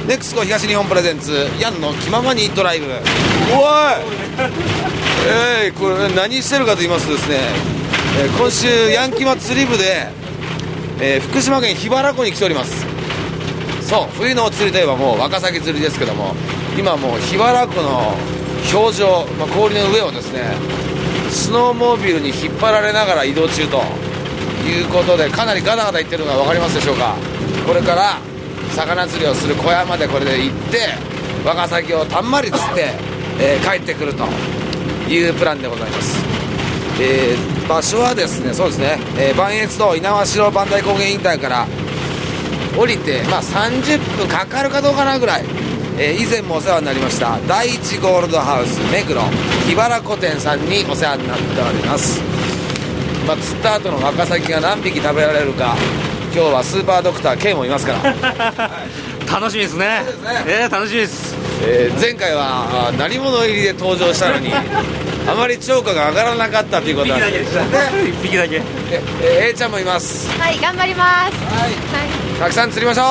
ネクスコ東日本プレゼンツヤンの気ままにドライブ。おい、これ何してるかと言いますとですね、今週ヤンキ祭り部で、福島県桧原湖に来ております。そう、冬の釣りといえばもうワカサギ釣りですけども、今もう桧原湖の氷上、氷の上をですねスノーモービルに引っ張られながら移動中ということで、かなりガタガタいってるのが分かりますでしょうか。これから魚釣りをする小屋までこれで行ってワカサギをたんまり釣って、帰ってくるというプランでございます。場所はですね、そうですね、磐越道猪苗代磐梯高原インターから降りて、30分かかるかどうかなぐらい、以前もお世話になりました第一ゴールドハウス目黒桧原湖店さんにお世話になっております。釣った後のワカサギが何匹食べられるか、今日はスーパードクター K もいますから楽しみですね。楽しみです。 前回は鳴り物入りで登場したのにあまり釣果が上がらなかったということなんで 1匹だけ。 A ちゃんもいます。 はい、頑張ります。 はい、たくさん釣りましょう。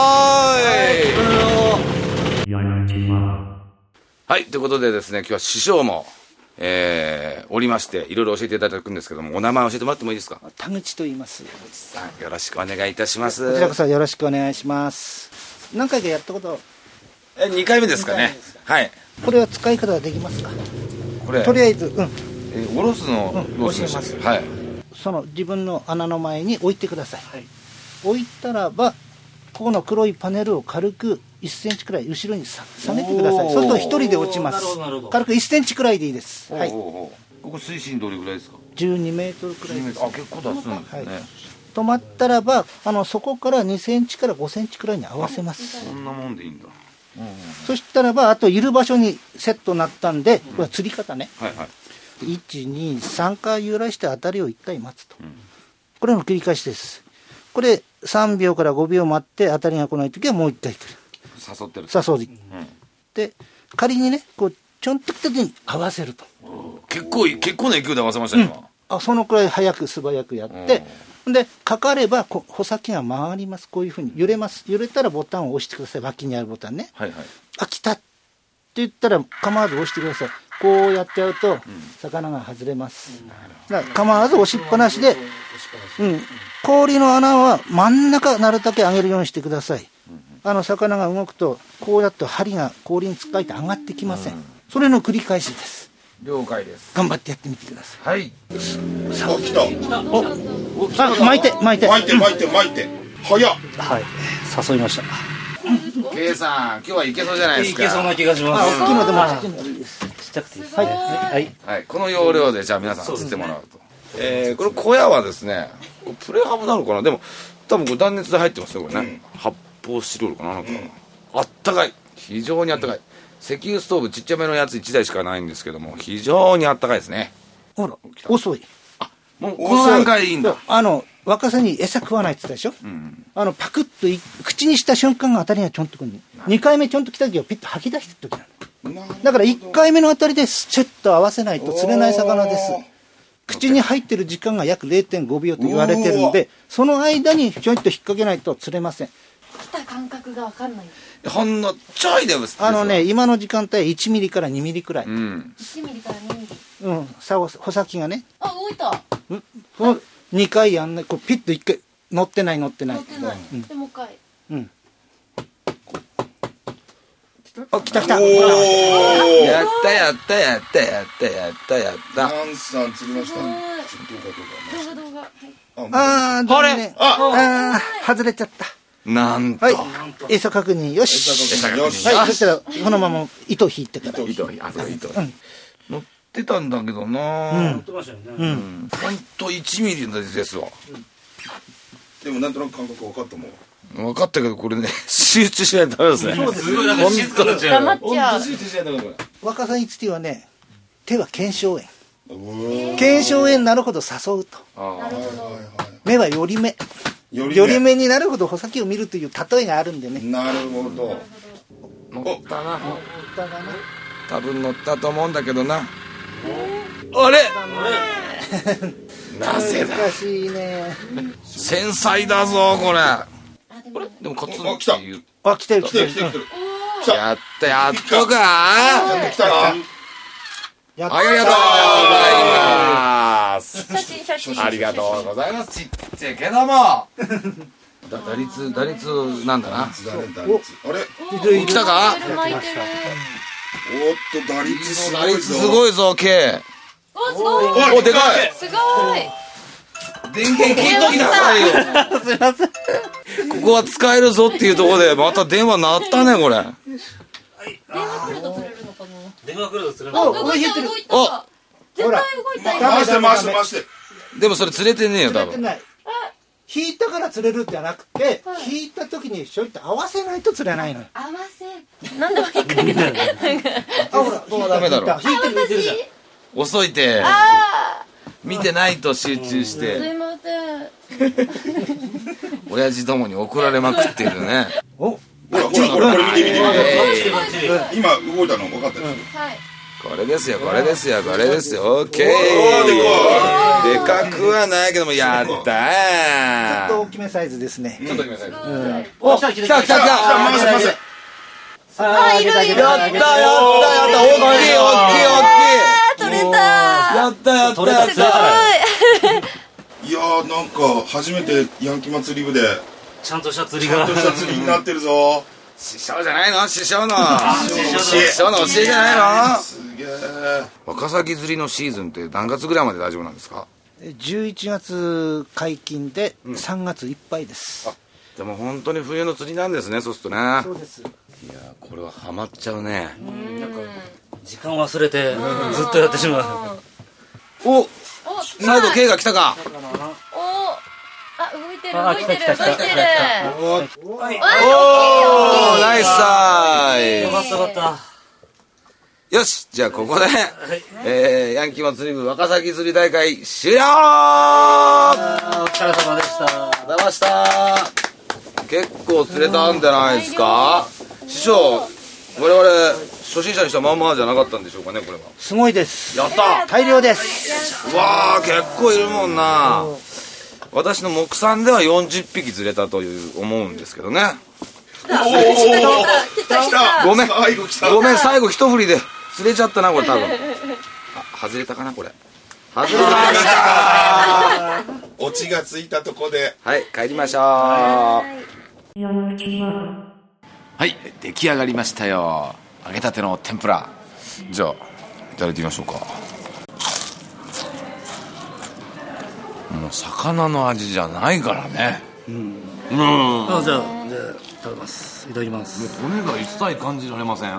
はい、ということでですね、今日は師匠もおりましていろいろ教えていただくんですけども、お名前教えてもらってもいいですか。 田口と言います。 よろしくお願いいたします。 こちらこそよろしくお願いします。何回かやったこと 2回目ですかね。はい。 これは使い方ができますか。 これとりあえずおろすのどうしましょう。 教えます。 はい。 その自分の穴の前に置いてください。置いたらばここの黒いパネルを軽く1センチくらい後ろに下げてください。そうすると一人で落ちます。軽く1センチくらいでいいです。はい。 ここ水深どれぐらいですか。 12メートルくらいです。 あ、結構出すんですね。 止まったらばそこから2センチから5センチくらいに合わせます。 そんなもんでいいんだ。 そしたらばあといる場所にセットになったんで、これは釣り方ね。 はいはい。 123回揺らして当たりを1回待つと、これの繰り返しです。これ3秒から5秒待って当たりが来ないときはもう1回来る。 誘ってる。 誘う、で仮にねこうちょんと来た時に合わせると。 結構な勢いで合わせましたね、 そのくらい早く素早くやって、でかかれば穂先が回ります。こういうふうに揺れます。揺れたらボタンを押してください。脇にあるボタンね。来たって言ったら構わず押してください。こうやっちゃうと魚が外れます。だから構わず押しっぱなしで、氷の穴は真ん中なるだけ上げるようにしてください。魚が動くとこうやって針が氷につっかえて上がってきません。それの繰り返しです。 了解です。 頑張ってやってみてください。 はい。 来た。 巻いて早っ。 はい、誘いました。 K さん、今日はいけそうじゃないですか。 いけそうな気がします。 大きいのでもちっちゃいのでいいです。 ちっちゃくていいですね。 はい、この要領でじゃあ皆さん釣ってもらうと。これ小屋はですね、プレハブなのかな。でも多分これ断熱で入ってますよこれね。発泡スチロールかな、なんかあったかい。非常にあったかい。石油ストーブちっちゃめのやつ1台しかないんですけども、非常にあったかいですね。 ほら遅い。 もうこの段階でいいんだ。 ワカサギ餌食わないって言ったでしょ。パクッと口にした瞬間が当たりがちょんとくる。2回目ちょんと来た時はピッと吐き出してる時なの。だから1回目の当たりでシュッと合わせないと釣れない魚です。口に入ってる時間が約 0.5 秒と言われてるので、その間にちょいと引っ掛けないと釣れません。 来た感覚が分かんない。 ほんのちょいで今の時間帯1ミリから2ミリくらい。 1ミリから2ミリ。 穂先がね。 動いた。 2回やんない。こうピッと1回乗ってない。 でもう一回。 来た。 やった。 ダンさん釣りました。 動画。 外れちゃった。 なんと。 餌確認よし。はい、そしたらこのまま糸引いてから。 糸。乗ってたんだけどな。 乗ってましたよね。 ほんと1ミリですわ。 でもなんとなく感覚分かったもん。 分かったけどこれね集中しないとダメですね。 すごいなんか静かになっちゃう。 黙っちゃう。 ワカサギ釣りはね、手は腱鞘炎。腱鞘炎になるほど誘うと。 なるほど。 目は寄り目。寄り目になるほど穂先を見るという例えがあるんでね。 なるほど。 乗ったな。多分乗ったと思うんだけどな。あれなぜだ。 難しいね。 繊細だぞこれ。あれでもカツンっていう。 来てる。 やったやっとか来たな。 やっありがとうございます写真写真ありがとうございますちっちゃいけども打率なんだなあれ来たか巻いてるおっと、打率す打ごいぞ。 率すごいぞ K おすごいおでかいすごい電源切っときなさいよすいません。 ここは使えるぞっていうところでまた電話鳴ったねこれ電話来ると釣れるのかな電話来るとすれあば動いた動いたお絶対動いた回して回して回して。 でもそれ釣れてねえよ多分釣れてない。引いたから釣れるんじゃなくて、引いた時にしょいって合わせないと釣れないのよ。 合わせなんでも引っ掛けたあ、ほら、 そうはダメだろ引いてる引いてるじゃん。 遅いてあ見てないと集中しーすていません親父どもに怒られまくってるねお、 ほら、これ見て見て見て。 えい今動いたの分かったでしはいこれですよこれですよこれですよオッケーおでかくはないけどもやったちょっとー大きめサイズですね。 ちょっとごめんなさいお来た来た来た来たょ。回せ回せ。 さあ、 いるいるあげてあげてやったやったやった大きい大きい大きい取れたやったやったやっすたごいいやー、なんか初めてヤンキー祭り部でちゃんとした釣りちゃがんとした釣りになってるぞ。 師匠じゃないの師匠の師師匠の教えじゃないのすげえ。 ワカサギ釣りのシーズンって何月ぐらいまで大丈夫なんですか 11月解禁で3月いっぱいです。 でも本当に冬の釣りなんですねそうするとねそうです。 いやこれはハマっちゃうね時間忘れてずっとやってしまうおお最後 K が来たかおあ動いてるあ動いてる来た来た来た動いてるおーナイスサイよかったよかったよしじゃあここで、ヤンキー祭り部ワカサギ釣り大会終了お疲れ様でしたありがとうございました結構釣れたんじゃないですか師匠我々初心者にしてはまあまあじゃなかったんでしょうかねこれはすごいです。 やった大量です。 うわー結構いるもんな私の目算では40匹釣れたという思うんですけどね来た来たごめん最後来た。 ごめん最後一振りで釣れちゃったなこれ多分あ外れたかなこれ外れたオチがついたとこで。 はい帰りましょうはい出来上がりましたよ揚げたての天ぷらじゃあいただいてみましょうかもう魚の味じゃないからねあじゃあ食べますいただきます骨が一切感じられません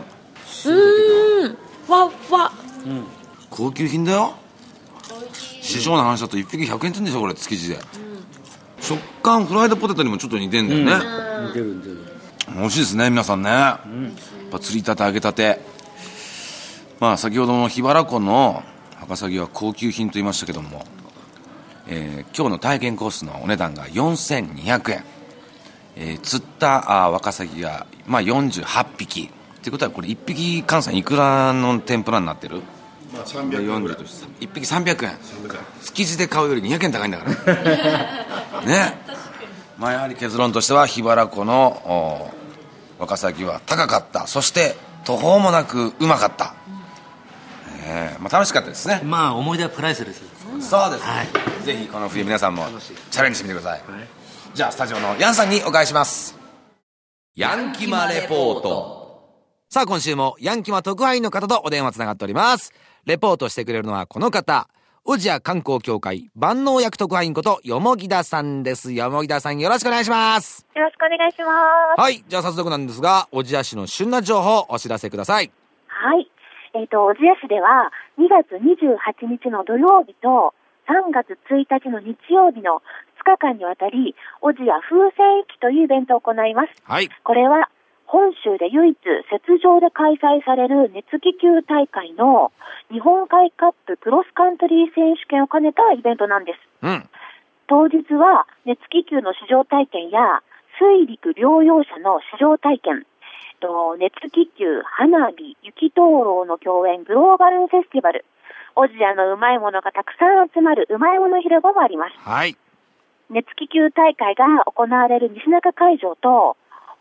わっわ高級品だよ師匠の話だと1匹100円ってんでしょこれ築地で、食感フライドポテトにもちょっと似てんだよね、 似てる似てる美味しいですね皆さんね、やっぱ釣りたて揚げたてまあ先ほどの桧原湖のワカサギは高級品と言いましたけども、今日の体験コースのお値段が4200円、釣ったワカサギが、まあ、48匹ってことはこれ1匹換算いくらの天ぷらになってるまあ300円ぐらい。 40として1匹300円築地で買うより200円高いんだからねまあやはり結論としては桧原湖のワカサギは高かったそして途方もなくうまかった、まあ、楽しかったですねまあ思い出はプライスレスですそうです、ぜひこの冬皆さんもチャレンジしてみてください、じゃあスタジオのヤンさんにお返ししますヤンキマレポートさあ今週もヤンキマ特派員の方とお電話つながっておりますレポートしてくれるのはこの方小千谷観光協会万能薬特派員ことよもぎださんですよもぎださんよろしくお願いしますよろしくお願いします。 はいじゃあ早速なんですが小千谷市の旬な情報をお知らせくださいはい。小千谷市では2月28日の土曜日と3月1日の日曜日の2日間にわたり、小千谷風船市というイベントを行います。 はいこれは本州で唯一雪上で開催される熱気球大会の日本海カップクロスカントリー選手権を兼ねたイベントなんです。 うん当日は熱気球の試乗体験や水陸両用車の試乗体験、熱気球、花火、雪灯籠の共演グローバルフェスティバル、小千谷のうまいものがたくさん集まるうまいもの広場もあります。 はい熱気球大会が行われる西中会場と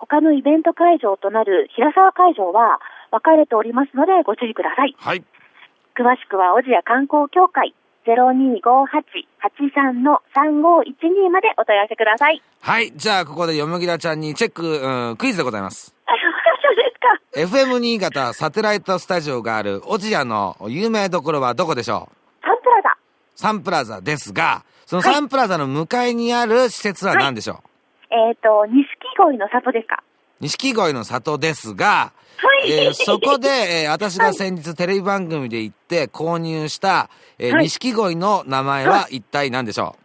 他のイベント会場となる平沢会場は分かれておりますのでご注意ください。 はい。 詳しくは小千谷観光協会0258-83-3512までお問い合わせください。 はい。じゃあここでよもぎらちゃんにチェック、クイズでございます。 そうですか。 FM 新潟サテライトスタジオがある小千谷の有名どころはどこでしょう？ サンプラザ。 サンプラザですが、そのサンプラザの向かいにある施設は何でしょう？ 錦鯉の里ですか？ 錦鯉の里ですが、そこで、私が先日テレビ番組で行って購入した錦鯉の名前は一体何でしょう？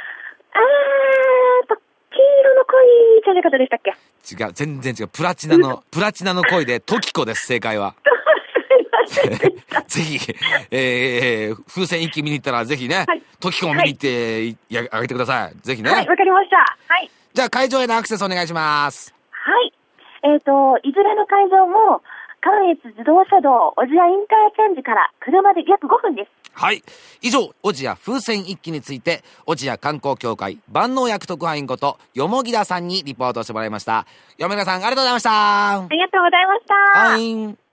黄色の鯉じゃなかったでしたっけ？ 違う、全然違う。プラチナの鯉でトキコです、正解は。ぜひ、風船一気見に行ったらぜひね、トキコも見に行ってあげてください。ぜひね。 はい、わかりました。はい。 じゃあ会場へのアクセスお願いします。 はい。いずれの会場も関越自動車道小千谷インターチェンジから車で約5分です。 はい。以上、小千谷風船一揆について、小千谷観光協会万能薬特派員ことよもぎらさんにリポートしてもらいました。よもぎらさん、ありがとうございました。 ありがとうございました。 はい。